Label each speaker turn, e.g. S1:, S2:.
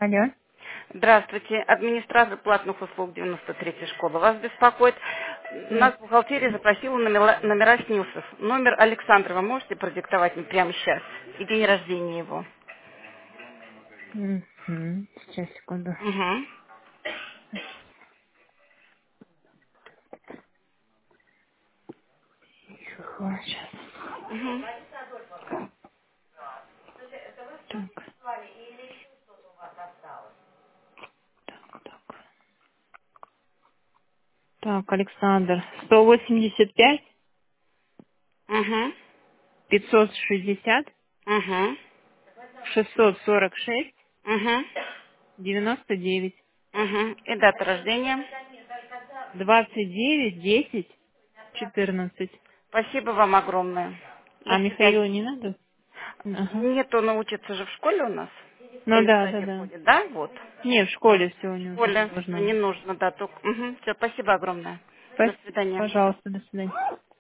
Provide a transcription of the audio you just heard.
S1: Алло.
S2: Здравствуйте. Администратор платных услуг 93-й школы вас беспокоит. Нас бухгалтерия запросила номера снюсов. Номер Александра вы можете продиктовать мне прямо сейчас? И день рождения его.
S1: Сейчас, секунду.
S2: Угу.
S1: Сейчас.
S2: Угу.
S1: Так, так. Так, Александр. 185,
S2: Угу.
S1: 560,
S2: Угу.
S1: 646,
S2: Угу.
S1: 99,
S2: Угу. И дата рождения.
S1: 29, 10, 14.
S2: Спасибо вам огромное. До
S1: А
S2: свидания.
S1: Михаила не надо? Ага.
S2: Нет, он учится же в школе у нас.
S1: Ну
S2: Или в
S1: да, да,
S2: саде
S1: да.
S2: ходит, да? Вот.
S1: Не, в
S2: Все.
S1: школе все у
S2: В
S1: него тоже
S2: школе
S1: должно
S2: не
S1: быть.
S2: нужно, да, только. Все, спасибо огромное. До
S1: Спасибо.
S2: свидания.
S1: Пожалуйста, до свидания.